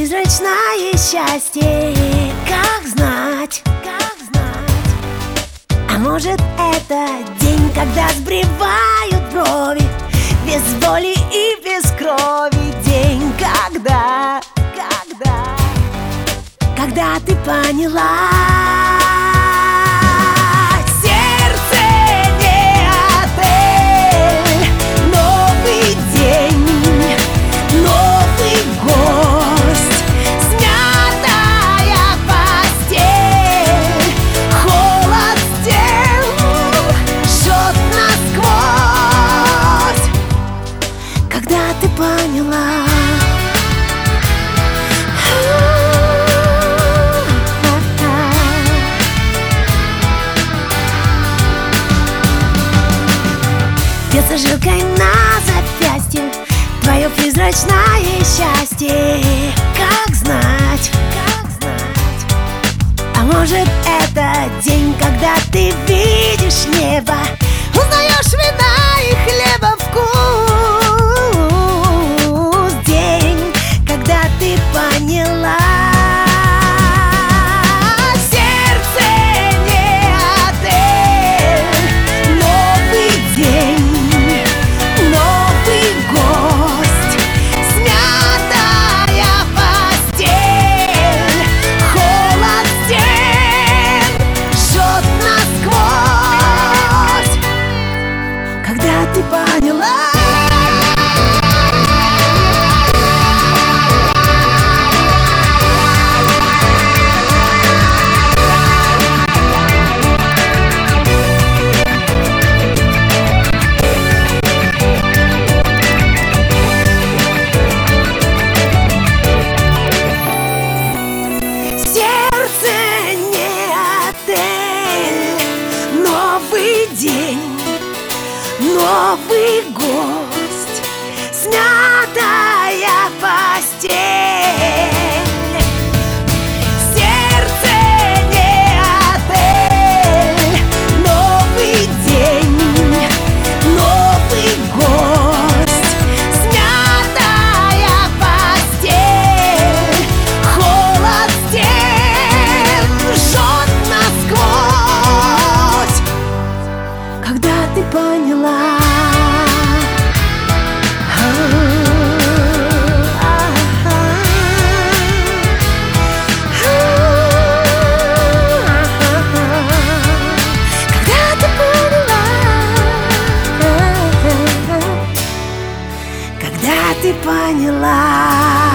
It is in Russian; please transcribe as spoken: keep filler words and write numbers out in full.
призрачное счастье, как знать, как знать. А может, это день, когда сбривают брови, без боли и без крови. День, когда, когда, когда ты поняла. Ты поняла. Бьется жилкой на запястье твое призрачное счастье, как знать, как знать. А может, это день, когда ты видишь небо, узнаешь вина и хлеба вкус. Поняла. Сердце не отель. Новый день, новый гость, смятая постель, холод стен жжет насквозь. Когда ты поняла. Новый гость, смятая постель. Сердце не отель. Новый день, новый гость, смятая постель, холод стен жжет насквозь. Когда ты поняла. Когда ты поняла.